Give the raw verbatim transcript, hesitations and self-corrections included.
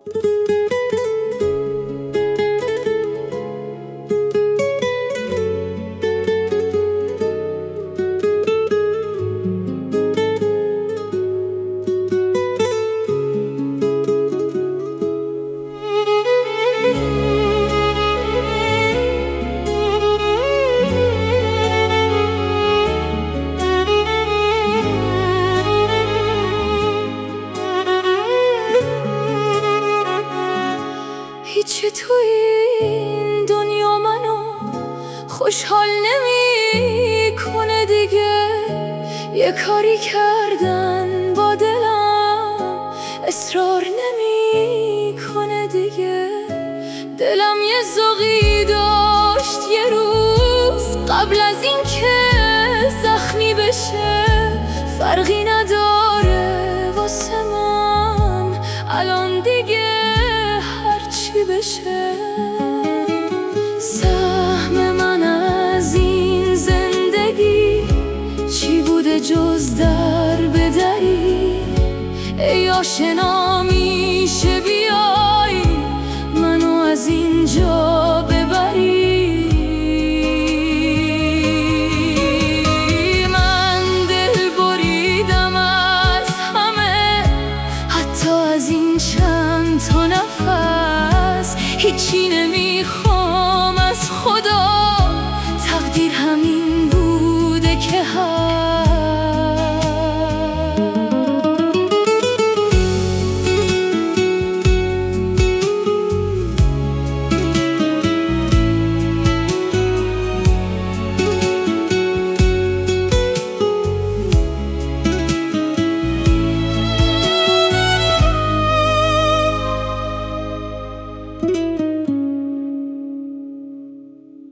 هیچی توی این دنیا منو خوشحال نمی کنه دیگه. یه کاری کردن با دلم اصرار نمی کنه دیگه. دلم یه ذوقی داشت یه روز قبل از این که زخمی بشه. فرقی نداره واسه من الان دیگه هرچی بشه. سهم من از این زندگی چی بوده جز در بدری؟ ای آشنا میشه بیای منو از اینجا ببری. من دل بریدم از همه، حتی از این چند تا نفس هیچی نمیخوام